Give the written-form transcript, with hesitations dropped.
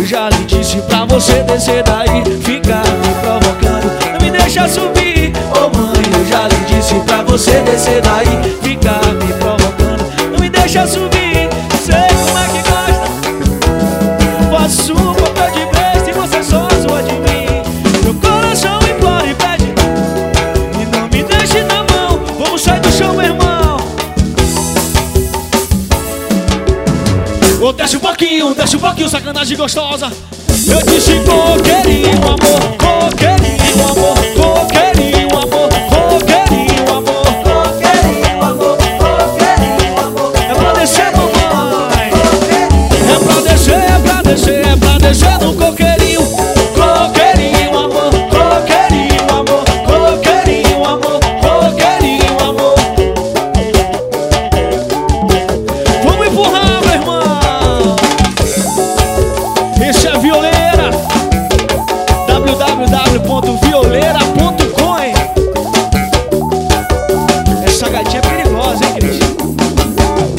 já lhe disse pra você descer daí, ficar me provocando, não me deixa subir. Ô mãe, eu já lhe disse pra você descer daí, ficar me provocando, não me deixa subir. Sei como é que gosta, faço um papel de besta e você só zoa de mim. Meu coração implora e pede, e não me deixe na mão, vamos sair do chão, meu irmão. Oh, desce um pouquinho, sacanagem gostosa. Eu disse coqueirinho, amor, coqueirinho, amor, coqueirinho, amor, coqueirinho, amor, coqueirinho, amor, coqueirinho, amor. É pra descer, mamãe. É pra descer, é pra descer, é pra descer no coqueirinho. Coqueirinho, amor, coqueirinho, amor, coqueirinho, amor, coqueirinho, amor. Vamos empurrar, meu irmão. Esse é Violeira, www.violeira.com.